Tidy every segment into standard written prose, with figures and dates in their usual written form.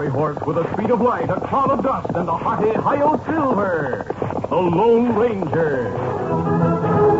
fiery horse with the speed of light, a cloud of dust, and a hearty Hi-Yo Silver, the Lone Ranger.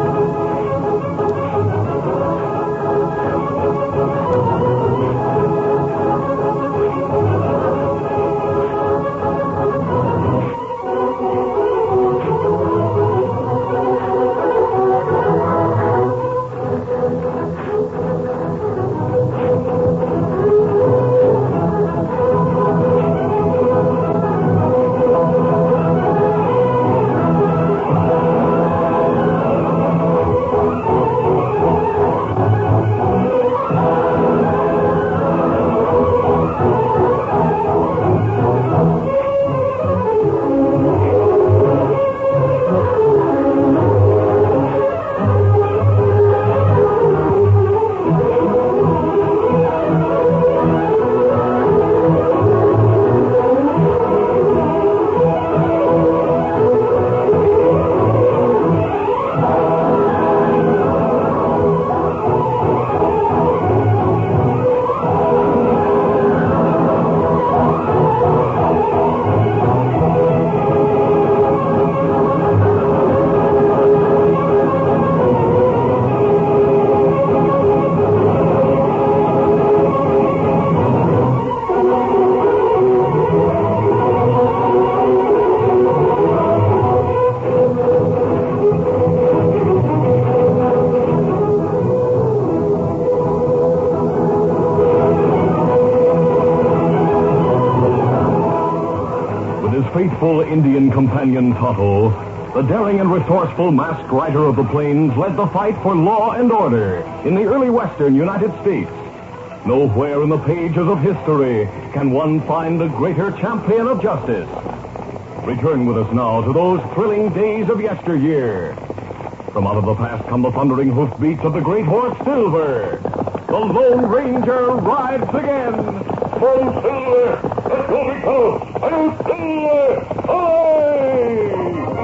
Faithful Indian companion Tonto, the daring and resourceful masked rider of the plains, led the fight for law and order in the early western United States. Nowhere in the pages of history can one find a greater champion of justice. Return with us now to those thrilling days of yesteryear. From out of the past come the thundering hoofbeats of the great horse Silver. The Lone Ranger rides again. Oh, Silver! Let's go, big fellow! I'm Silver! Away!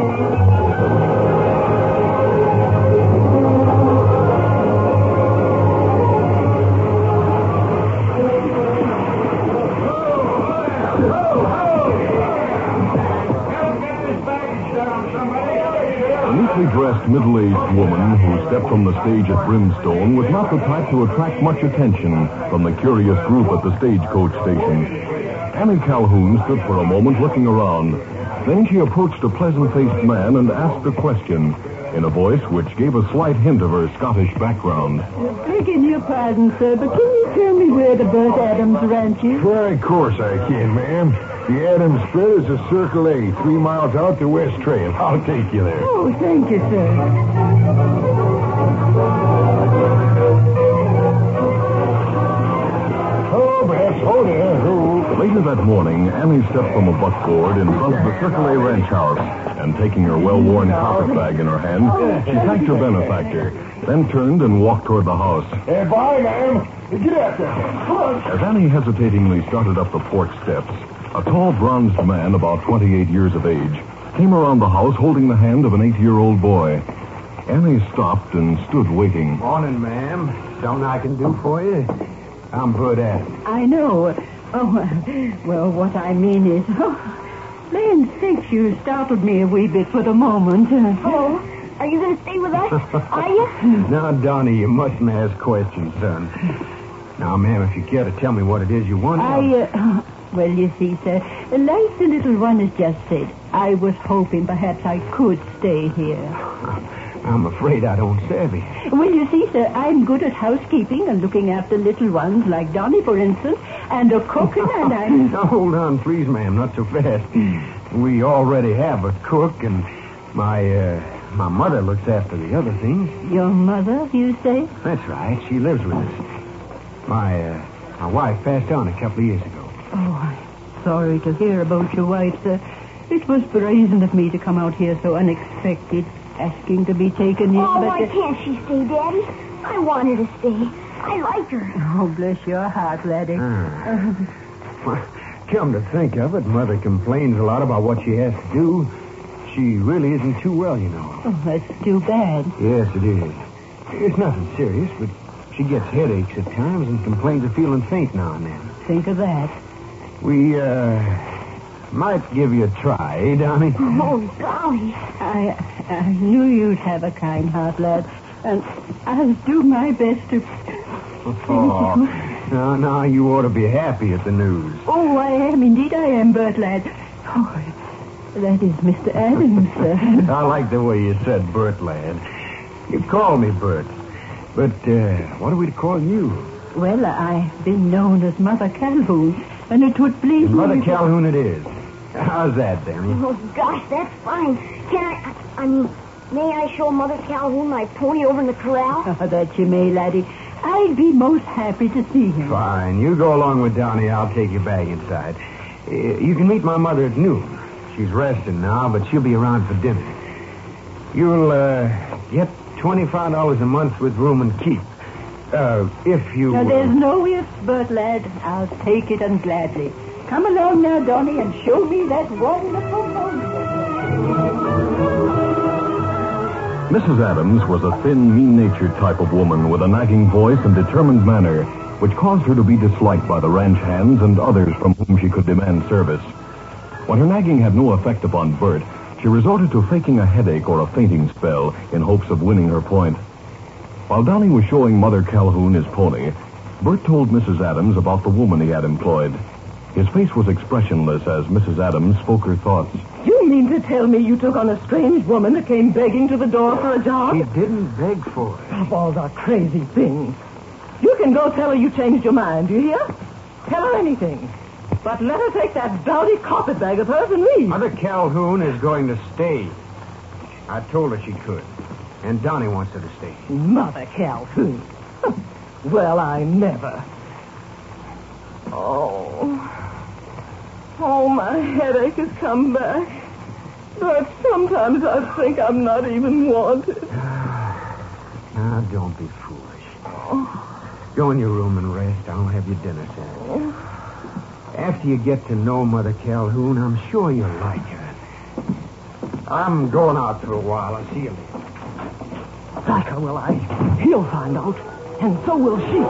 A neatly dressed, middle-aged woman who stepped from the stage at Brimstone was not the type to attract much attention from the curious group at the stagecoach station. Annie Calhoun stood for a moment looking around. Then she approached a pleasant-faced man and asked a question in a voice which gave a slight hint of her Scottish background. Begging your pardon, sir, but can you tell me where the Bert Adams Ranch is? Why, of course I can, ma'am. The Adams spread is a Circle A, 3 miles out the West Trail. I'll take you there. Oh, thank you, sir. Oh, perhaps, hold there. Later that morning, Annie stepped from a buckboard in front of the Circle A ranch house, and taking her well-worn carpet bag in her hand, she thanked her benefactor, then turned and walked toward the house. Bye, ma'am. Get out there. Come on. As Annie hesitatingly started up the porch steps, a tall, bronzed man about 28 years of age came around the house holding the hand of an 8-year-old boy. Annie stopped and stood waiting. Morning, ma'am. Something I can do for you? I'm Bert Adams. I know. Oh, well, what I mean is... Oh, land sakes, you startled me a wee bit for the moment. Oh, are you going to stay with us? Are you? Now, Donnie, you mustn't ask questions, son. Now, ma'am, if you care to tell me what it is you want... Well, you see, sir, like the little one has just said, I was hoping perhaps I could stay here. I'm afraid I don't savvy. Well, you see, sir, I'm good at housekeeping and looking after little ones, like Donnie, for instance, and a cooking, and I'm... Now, hold on, please, ma'am, not so fast. We already have a cook, and my mother looks after the other things. Your mother, you say? That's right. She lives with us. My wife passed on a couple of years ago. Oh, I'm sorry to hear about your wife, sir. It was brazen of me to come out here so unexpected, asking to be taken in. Oh, why can't she stay, Daddy? I want her to stay. I like her. Oh, bless your heart, laddie. Well, come to think of it, Mother complains a lot about what she has to do. She really isn't too well, you know. Oh, that's too bad. Yes, it is. It's nothing serious, but she gets headaches at times and complains of feeling faint now and then. Think of that. We, might give you a try, eh, Donnie? Oh, golly. I knew you'd have a kind heart, lad. And I'll do my best to... Oh, no, you ought to be happy at the news. Oh, I am. Indeed I am, Bert, lad. Oh, that is Mr. Adams, sir. I like the way you said Bert, lad. You call me Bert. But, what are we to call you? Well, I've been known as Mother Calhoun, and it would please me... Mother Calhoun it is. How's that, Danny? Oh, gosh, that's fine. May I show Mother Calhoun my pony over in the corral? Oh, that you may, laddie. I'd be most happy to see him. Fine. You go along with Donnie. I'll take you back inside. You can meet my mother at noon. She's resting now, but she'll be around for dinner. You'll, get $25 a month with room and keep. If you... Now, there's no ifs, Bert, lad. I'll take it and gladly. Come along now, Donnie, and show me that wonderful pony. Mrs. Adams was a thin, mean-natured type of woman with a nagging voice and determined manner, which caused her to be disliked by the ranch hands and others from whom she could demand service. When her nagging had no effect upon Bert, she resorted to faking a headache or a fainting spell in hopes of winning her point. While Donnie was showing Mother Calhoun his pony, Bert told Mrs. Adams about the woman he had employed. His face was expressionless as Mrs. Adams spoke her thoughts. You mean to tell me you took on a strange woman that came begging to the door for a job? She didn't beg for it. Of all the crazy things. You can go tell her you changed your mind, do you hear? Tell her anything. But let her take that dowdy carpetbag of hers and leave. Mother Calhoun is going to stay. I told her she could. And Donnie wants her to stay. Mother Calhoun. Well, I never. Oh, my headache has come back. But sometimes I think I'm not even wanted. Now, don't be foolish. Go in your room and rest. I'll have your dinner served. After you get to know Mother Calhoun, I'm sure you'll like her. I'm going out for a while. I'll see you later. Like her, will I? He'll find out. And so will she.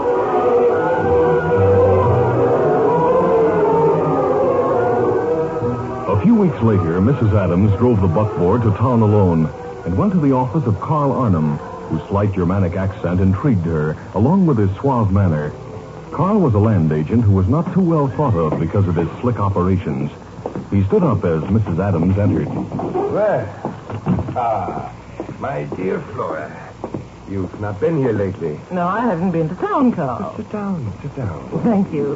A few weeks later, Mrs. Adams drove the buckboard to town alone and went to the office of Carl Arnhem, whose slight Germanic accent intrigued her, along with his suave manner. Carl was a land agent who was not too well thought of because of his slick operations. He stood up as Mrs. Adams entered. Well, my dear Flora, you've not been here lately. No, I haven't been to town, Carl. Sit down. Thank you.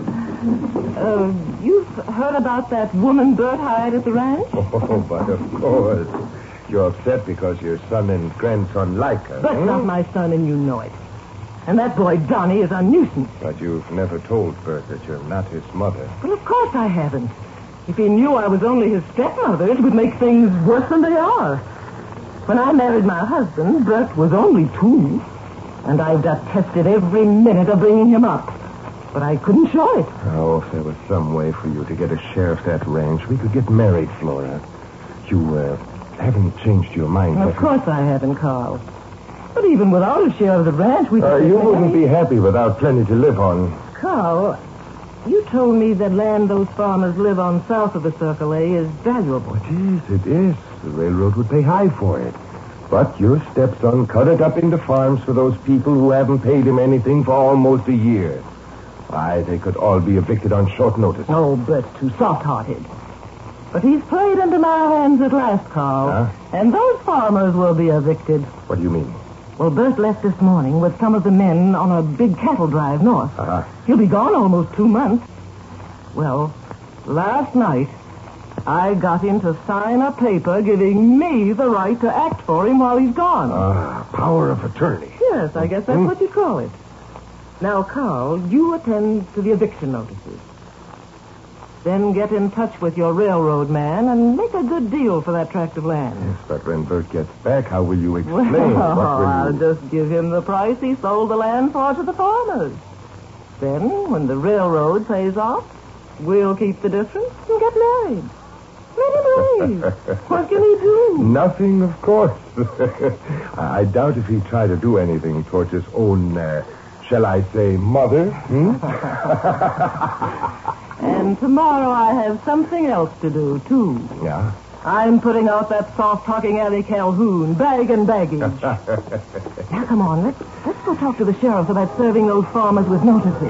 You've heard about that woman Bert hired at the ranch? Oh, but of course. You're upset because your son and grandson like her. Bert's not my son, and you know it. And that boy, Donnie, is a nuisance. But you've never told Bert that you're not his mother. Well, of course I haven't. If he knew I was only his stepmother, it would make things worse than they are. When I married my husband, Bert was only 2. And I've detested every minute of bringing him up. But I couldn't show it. Oh, if there was some way for you to get a share of that ranch, we could get married, Flora. You, haven't changed your mind, Of course I haven't, Carl. But even without a share of the ranch, we could... You wouldn't be happy without plenty to live on. Carl, you told me that land those farmers live on south of the Circle A is valuable. It is. The railroad would pay high for it. But your stepson cut it up into farms for those people who haven't paid him anything for almost a year. Why, they could all be evicted on short notice. Oh, Bert's too soft-hearted. But he's played into my hands at last, Carl. Huh? And those farmers will be evicted. What do you mean? Well, Bert left this morning with some of the men on a big cattle drive north. Uh-huh. He'll be gone almost 2 months. Well, last night, I got him to sign a paper giving me the right to act for him while he's gone. Power of attorney. Yes, I guess that's what you call it. Now, Carl, you attend to the eviction notices. Then get in touch with your railroad man and make a good deal for that tract of land. Yes, but when Bert gets back, how will you explain? Well, What will I'll you... just give him the price he sold the land for to the farmers. Then, when the railroad pays off, we'll keep the difference and get married. Let him leave. What can he do? Nothing, of course. I doubt if he'd try to do anything towards his own, shall I say, mother? And tomorrow I have something else to do, too. Yeah? I'm putting out that soft-talking Annie Calhoun, bag and baggage. Now, come on, let's go talk to the sheriff about serving those farmers with notices.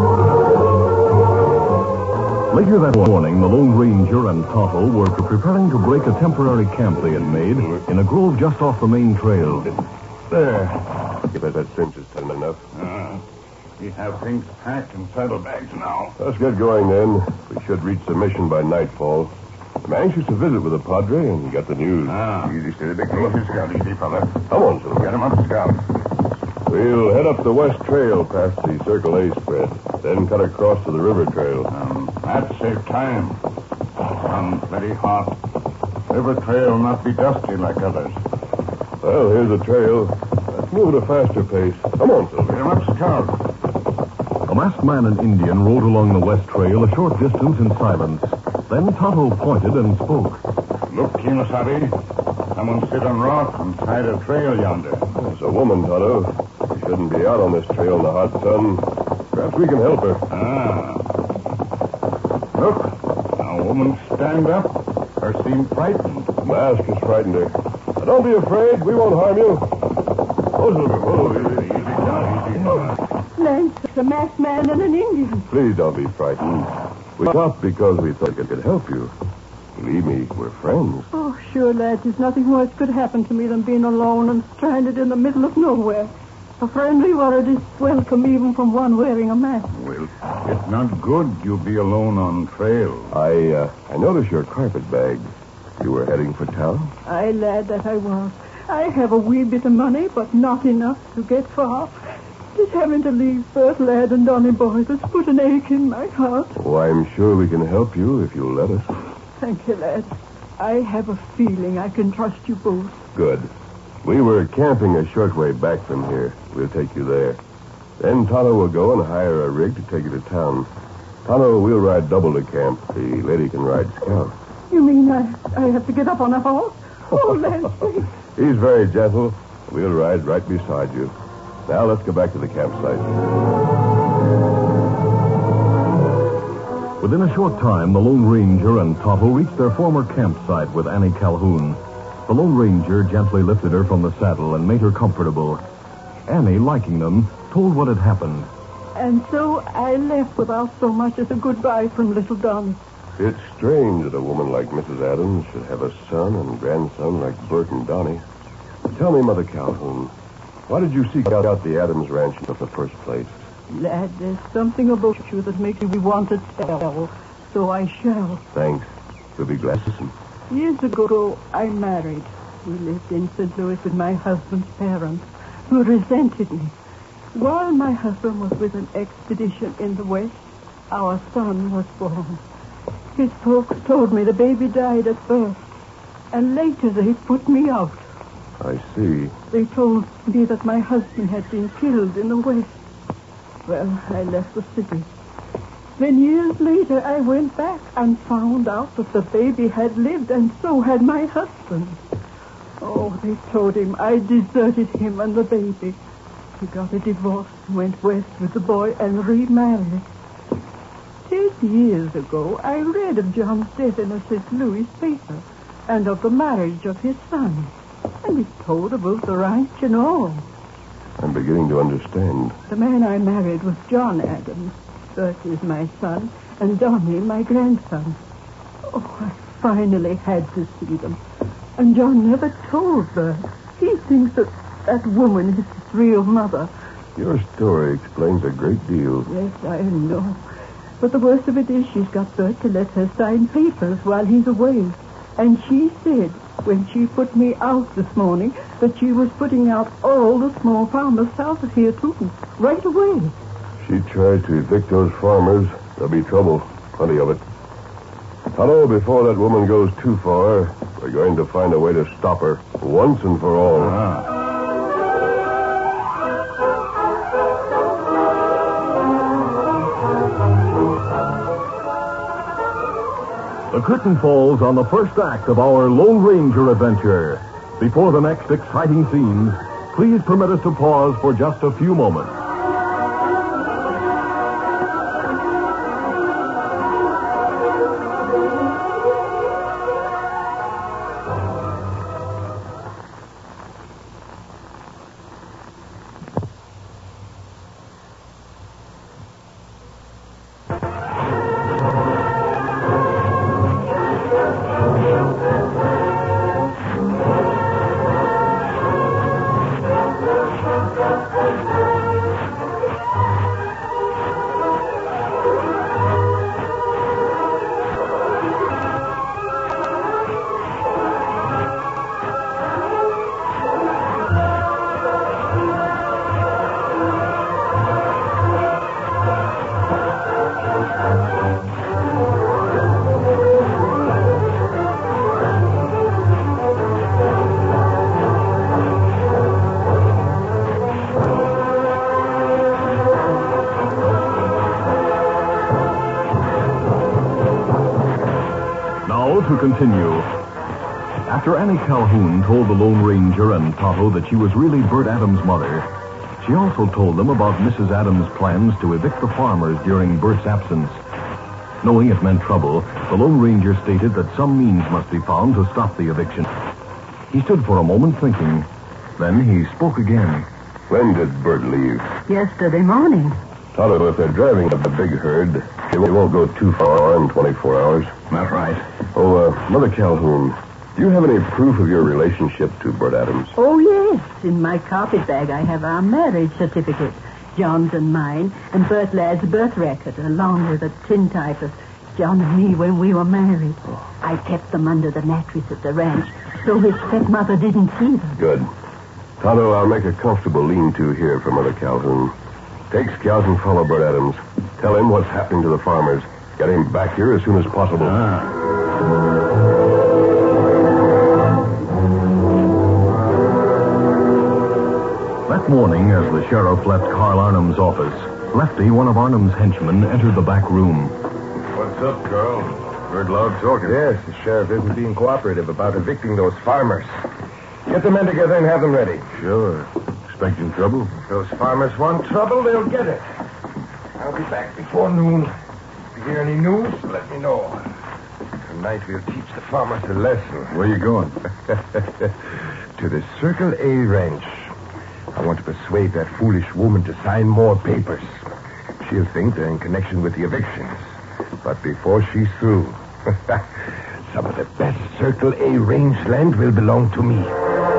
Later that morning, the Lone Ranger and Tonto were preparing to break a temporary camp they had made in a grove just off the main trail. There. I bet that cinch is tight enough. We have things packed in saddlebags now. Let's get going, then. We should reach the mission by nightfall. I'm anxious to visit with the Padre and get the news. Easy, steady, big easy, Scout. Easy, fella. Come on, Silver. Get him up, Scout. We'll head up the west trail past the Circle A spread, then cut across to the river trail. That save time. Sun plenty hot. River trail not be dusty like others. Well, here's the trail. Let's move at a faster pace. Come on, Silver. Get him up, Scout. A masked man and Indian rode along the west trail a short distance in silence. Then Tonto pointed and spoke. Look, Kemosabe. Someone sit on rock on side of trail yonder. It's a woman, Tonto. She shouldn't be out on this trail in the hot sun. Perhaps we can help her. Look, now woman stand up. Her seem frightened. The mask has frightened her. Now, don't be afraid. We won't harm you. Oh, Silver. Oh, easy Down, easy down. Lance, a masked man and an Indian. Please don't be frightened. We stopped because we thought it could help you. Believe me, we're friends. Oh, sure, lad. There's nothing worse could happen to me than being alone and stranded in the middle of nowhere. A friendly word is welcome even from one wearing a mask. Well, it's not good you be alone on trail. I noticed your carpet bag. You were heading for town? Aye, lad, that I was. I have a wee bit of money, but not enough to get far. Just having to leave Bert, lad, and Donny boy has put an ache in my heart. Oh, I'm sure we can help you if you'll let us. Thank you, lad. I have a feeling I can trust you both. Good. We were camping a short way back from here. We'll take you there. Then Tonto will go and hire a rig to take you to town. Tonto, we'll ride double to camp. The lady can ride Scout. You mean I have to get up on a horse? Oh, lad, please. He's very gentle. We'll ride right beside you. Now let's go back to the campsite. Within a short time, the Lone Ranger and Tonto reached their former campsite with Annie Calhoun. The Lone Ranger gently lifted her from the saddle and made her comfortable. Annie, liking them, told what had happened. And so I left without so much as a goodbye from little Donny. It's strange that a woman like Mrs. Adams should have a son and grandson like Bert and Donnie. Tell me, Mother Calhoun, why did you seek out the Adams ranch in the first place? Lad, there's something about you that makes me want to tell, so I shall. Thanks. We'll be glad to listen. Years ago, I married. We lived in St. Louis with my husband's parents, who resented me. While my husband was with an expedition in the West, our son was born. His folks told me the baby died at birth, and later they put me out. I see. They told me that my husband had been killed in the West. Well, I left the city. Then years later, I went back and found out that the baby had lived, and so had my husband. Oh, they told him I deserted him and the baby. He got a divorce, went west with the boy, and remarried. 10 years ago, I read of John's death in a St. Louis paper, and of the marriage of his son. And it told about the ranch and all. I'm beginning to understand. The man I married was John Adams. Bert is my son, and Donnie my grandson. Oh, I finally had to see them. And John never told Bert. He thinks that woman is his real mother. Your story explains a great deal. Yes, I know. But the worst of it is she's got Bert to let her sign papers while he's away. And she said, when she put me out this morning, that she was putting out all the small farmers south of here, too, right away. She tried to evict those farmers. There'll be trouble. Plenty of it. Tonto, before that woman goes too far, we're going to find a way to stop her once and for all. The curtain falls on the first act of our Lone Ranger adventure. Before the next exciting scenes, please permit us to pause for just a few moments. to continue. After Annie Calhoun told the Lone Ranger and Tonto that she was really Bert Adams' mother, she also told them about Mrs. Adams' plans to evict the farmers during Bert's absence. Knowing it meant trouble, the Lone Ranger stated that some means must be found to stop the eviction. He stood for a moment thinking. Then he spoke again. When did Bert leave? Yesterday morning. Tonto, if they're driving a big herd, they won't go too far in 24 hours. That's right. Oh, Mother Calhoun, do you have any proof of your relationship to Bert Adams? Oh, yes. In my carpet bag, I have our marriage certificate. John's and mine, and Bert Ladd's birth record, along with a tintype of John and me when we were married. I kept them under the mattress at the ranch, so his stepmother didn't see them. Good. Tonto, I'll make a comfortable lean-to here for Mother Calhoun. Take Scout and follow Bert Adams. Tell him what's happening to the farmers. Get him back here as soon as possible. That morning, as the sheriff left Carl Arnham's office, Lefty, one of Arnham's henchmen, entered the back room. What's up, Carl? Heard loud talking. Yes, the sheriff isn't being cooperative about evicting those farmers. Get the men together and have them ready. Sure. Expecting trouble? If those farmers want trouble, they'll get it. I'll be back before noon. If you hear any news, let me know. Tonight we'll teach the farmers a lesson. Where you going? To the Circle A ranch. I want to persuade that foolish woman to sign more papers. She'll think they're in connection with the evictions. But before she's through, some of the best Circle A rangeland will belong to me.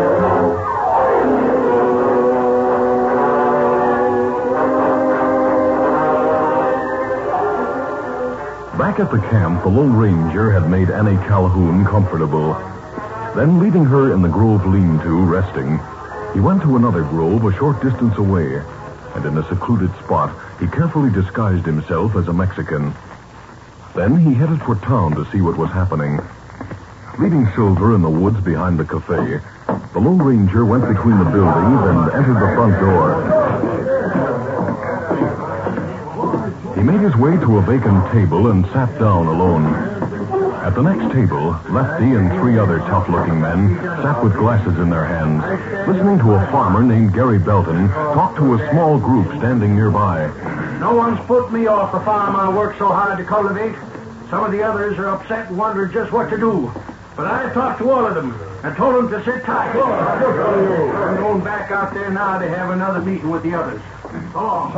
Back at the camp, the Lone Ranger had made Annie Calhoun comfortable. Then, leaving her in the grove lean-to, resting, he went to another grove a short distance away, and in a secluded spot, he carefully disguised himself as a Mexican. Then he headed for town to see what was happening. Leaving Silver in the woods behind the cafe, the Lone Ranger went between the buildings and entered the front door. He made his way to a vacant table and sat down alone. At the next table, Lefty and three other tough-looking men sat with glasses in their hands, listening to a farmer named Gary Belton talk to a small group standing nearby. No one's put me off the farm I worked so hard to cultivate. Some of the others are upset and wondering just what to do. But I've talked to all of them and told them to sit tight. I'm going back out there now to have another meeting with the others. So long.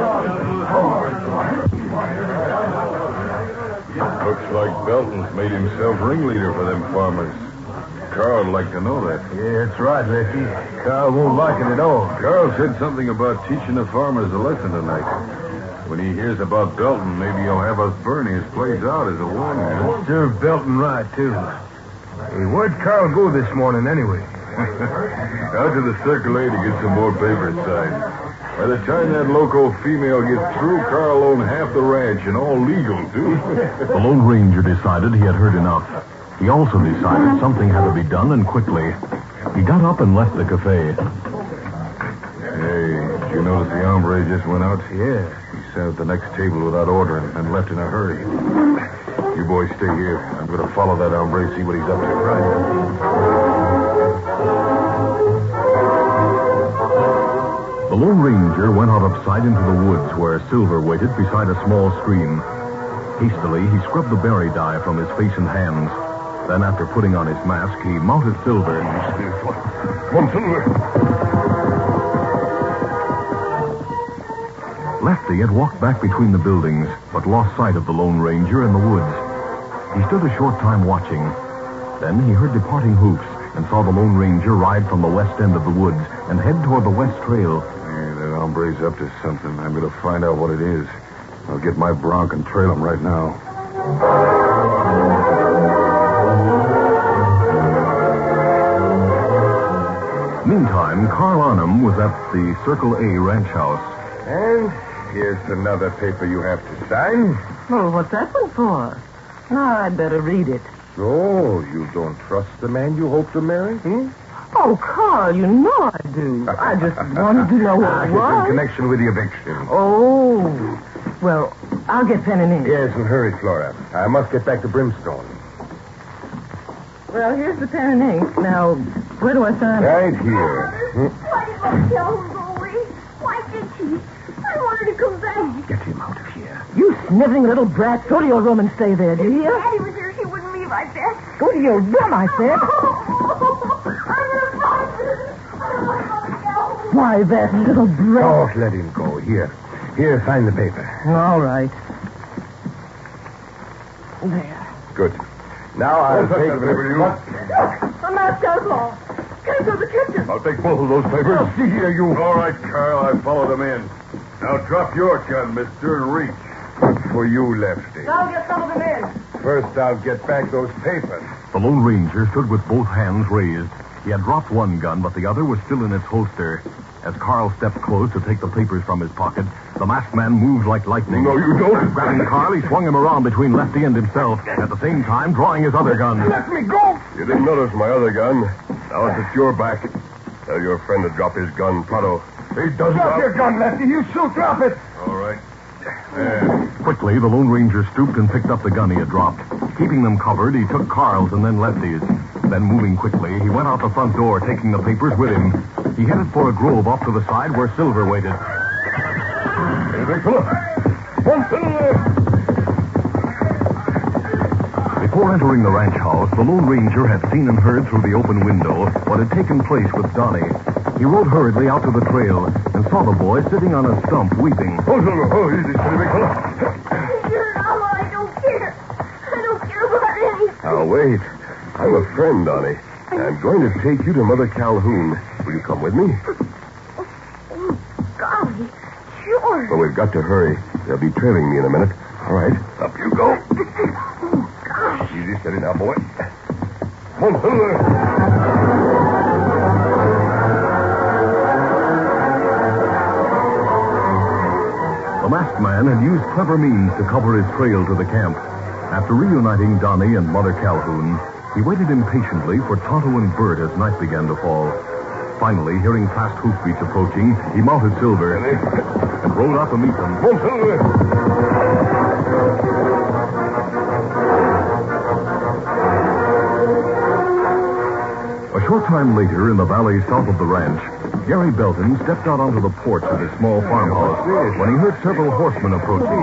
Looks like Belton's made himself ringleader for them farmers. Carl would like to know that. Yeah, that's right, Lefty. Carl won't like it at all. Carl said something about teaching the farmers a lesson tonight. When he hears about Belton, maybe he'll have us burn his place out as a warning. Serve Belton right, too. Hey, where'd Carl go this morning, anyway? Out to the Circle A to get some more papers signed. By the time that loco female gets through, Carl owned half the ranch, and all legal, too. The Lone Ranger decided he had heard enough. He also decided something had to be done, and quickly. He got up and left the cafe. Hey, did you notice the hombre just went out? Yeah. He sat at the next table without ordering and left in a hurry. You boys stay here. I'm going to follow that hombre, see what he's up to. The Lone Ranger went out of sight into the woods where Silver waited beside a small stream. Hastily, he scrubbed the berry dye from his face and hands. Then, after putting on his mask, he mounted Silver. Come on, Silver. Lefty had walked back between the buildings, but lost sight of the Lone Ranger in the woods. He stood a short time watching. Then he heard departing hoofs and saw the Lone Ranger ride from the west end of the woods and head toward the west trail. Hey, that hombre's up to something. I'm going to find out what it is. I'll get my bronc and trail him right now. Meantime, Carl Arnhem was at the Circle A ranch house. And here's another paper you have to sign. Oh, what's that one for? Now, I'd better read it. So, you don't trust the man you hope to marry, Oh, Carl, you know I do. I just wanted to know what it It's in was. connection with the eviction. Oh. Well, I'll get pen and ink. Yes, and hurry, Flora. I must get back to Brimstone. Well, here's the pen and ink. Now, where do I sign it? Right here. Why did Mother Calhoun go away? Why did she? I want her to come back. Get him out of here. You sniveling little brat. Go to your room and stay there, do you hear? If Daddy was here, she wouldn't leave, I bet. Go to your room, I said. I'm going to find her. I don't want Mother Calhoun. Why, that little brat. Don't let him go. Here, sign the paper. All right. There. Good. Now I'll take that paper to you. A masked outlaw. Get into the kitchen. I'll take both of those papers. See here, you. All right, Carl, I followed them in. Now drop your gun, mister, and reach. For you, Lefty. I'll get some of them in. First, I'll get back those papers. The Lone Ranger stood with both hands raised. He had dropped one gun, but the other was still in its holster. As Carl stepped close to take the papers from his pocket, the masked man moved like lightning. No, you don't. Grabbing Carl, he swung him around between Lefty and himself, at the same time drawing his other gun. Let me go! You didn't notice my other gun. Now it's at your back. Tell your friend to drop his gun, pronto. He doesn't... Drop your gun, Lefty. You shoot. Drop it. All right. There. Quickly, the Lone Ranger stooped and picked up the gun he had dropped. Keeping them covered, he took Carl's and then Lefty's. Then, moving quickly, he went out the front door, taking the papers with him. He headed for a grove off to the side where Silver waited. Hey, big fella. One there. Before entering the ranch house, the Lone Ranger had seen and heard through the open window what had taken place with Donnie. He rode hurriedly out to the trail and saw the boy sitting on a stump weeping. Oh, Silver. Oh, easy, steady, big fella. Sure, now I don't care. I don't care about anything. Now, wait. I'm a friend, Donnie. I'm going to take you to Mother Calhoun. Will you come with me? Oh, golly. Sure. Well, we've got to hurry. They'll be trailing me in a minute. All right. Up you go. Oh, gosh. Easy, steady now, boy. Come on, Silver. The masked man had used clever means to cover his trail to the camp. After reuniting Donnie and Mother Calhoun, he waited impatiently for Tonto and Bert as night began to fall. Finally, hearing fast hoofbeats approaching, he mounted Silver and rode out to meet them. Come on, Silver. A short time later, in the valley south of the ranch, Gary Belton stepped out onto the porch of his small farmhouse when he heard several horsemen approaching.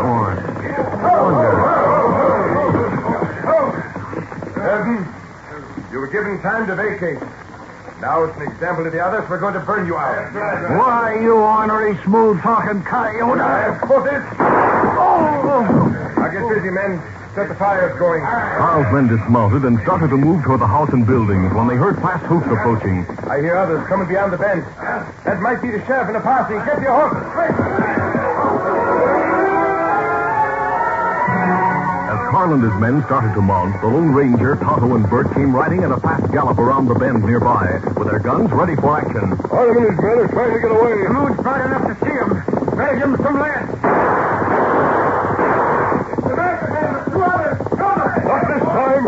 Belton, you were given time to vacate. Now, as an example to the others, we're going to burn you out. Why, you ornery, smooth-talking coyote. Put it. Now get busy, men. Set the fires going. Carl's men dismounted and started to move toward the house and buildings when they heard fast hoofs approaching. I hear others coming beyond the bend. That might be the sheriff and a posse. Get your horses. As Carl and his men started to mount, the Lone Ranger, Tonto, and Bert came riding at a fast gallop around the bend nearby, with their guns ready for action. Harlem and his men are trying to get away. The moon's bright enough to see him. Better give him some lead. Not this time.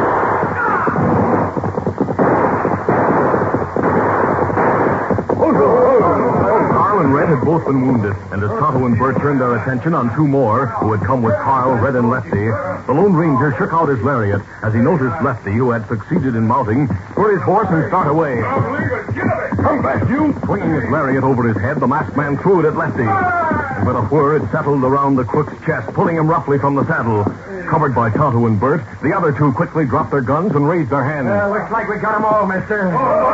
Carl and Red had both been wounded, and as Tonto and Bert turned their attention on two more, who had come with Carl, Red, and Lefty, the Lone Ranger shook out his lariat as he noticed Lefty, who had succeeded in mounting, spur his horse and start away. Come back, you. Swinging his lariat over his head, the masked man threw it at Lefty. And with a whir, it settled around the crook's chest, pulling him roughly from the saddle. Covered by Tonto and Bert, the other two quickly dropped their guns and raised their hands. Looks like we got them all, mister.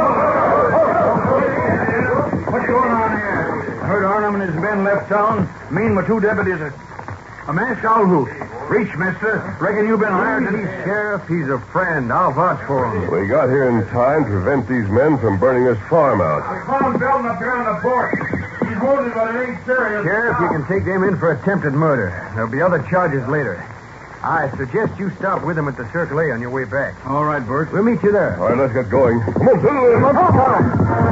What's going on here? I heard Arnhem and his men left town. Mean with two deputies. A masked owl. Reach, mister. Reckon you've been hired to... Sheriff, he's a friend. I'll vouch for him. We got here in time to prevent these men from burning this farm out. I found Belton up here on the porch. He's wounded, but it ain't serious. Sheriff, you can take them in for attempted murder. There'll be other charges later. I suggest you stop with him at the Circle A on your way back. All right, Bert. We'll meet you there. All right, let's get going. Come on, Silver. Come on.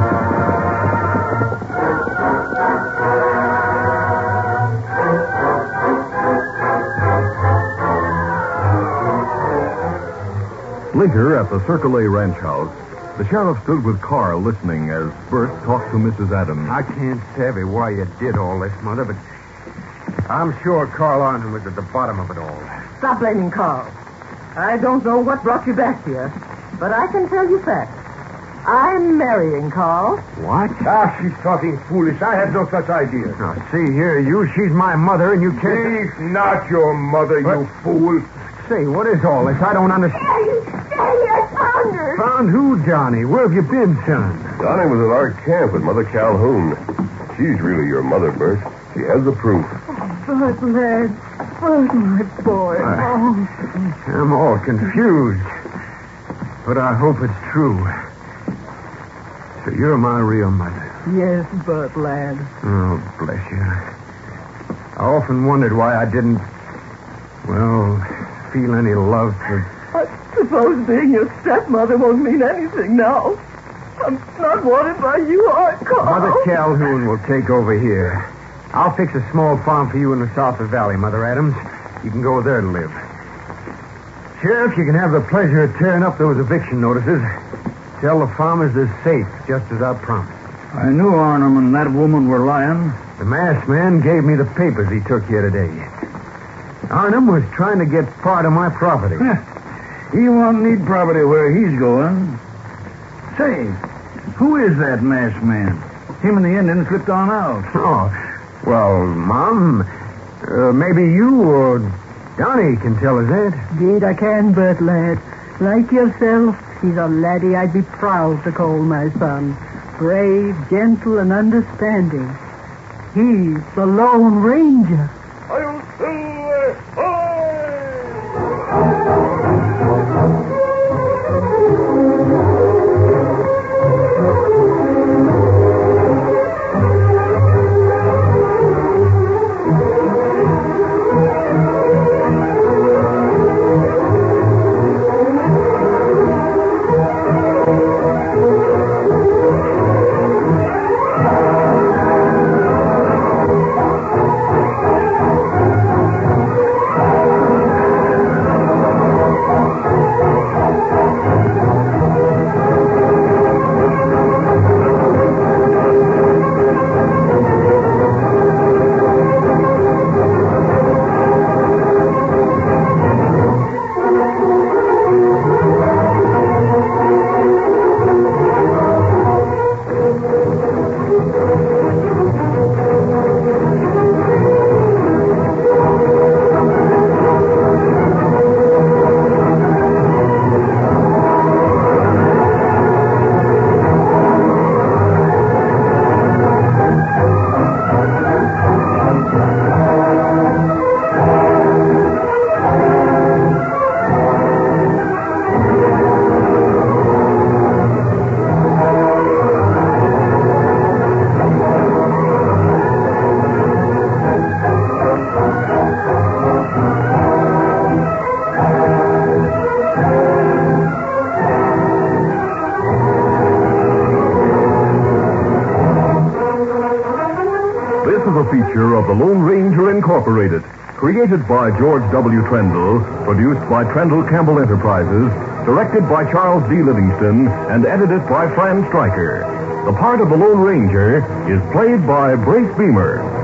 Later, at the Circle A ranch house, the sheriff stood with Carl listening as Bert talked to Mrs. Adams. I can't savvy why you did all this, Mother, but I'm sure Carl Arnhem was at the bottom of it all. Stop blaming Carl. I don't know what brought you back here, but I can tell you facts. I'm marrying Carl. What? Ah, she's talking foolish. I had no such idea. Now, see here, she's my mother, and you can't... She's not your mother, you fool. Say, what is all this? I don't understand. Daddy, I found her. Found who, Johnny? Where have you been, son? Donnie was at our camp with Mother Calhoun. She's really your mother, Bert. She has the proof. Bert, lad. Bert, my boy. I'm all confused. But I hope it's true. So you're my real mother. Yes, Bert, lad. Oh, bless you. I often wondered why I didn't, feel any love for... I suppose being your stepmother won't mean anything now. I'm not wanted by you, Carl. Mother Calhoun will take over here. I'll fix a small farm for you in the south of Valley, Mother Adams. You can go there to live. Sheriff, you can have the pleasure of tearing up those eviction notices. Tell the farmers they're safe, just as I promised. I knew Arnhem and that woman were lying. The masked man gave me the papers he took here today. Arnhem was trying to get part of my property. He won't need property where he's going. Say, who is that masked man? Him and the Indian slipped on out. Oh, well, Mom, maybe you or Donnie can tell us that. Indeed I can, Bert, lad. Like yourself, he's a laddie I'd be proud to call my son. Brave, gentle, and understanding. He's the Lone Ranger. Feature of the Lone Ranger Incorporated, created by George W. Trendle, produced by Trendle Campbell Enterprises, directed by Charles D. Livingston, and edited by Fran Stryker. The part of the Lone Ranger is played by Brace Beamer.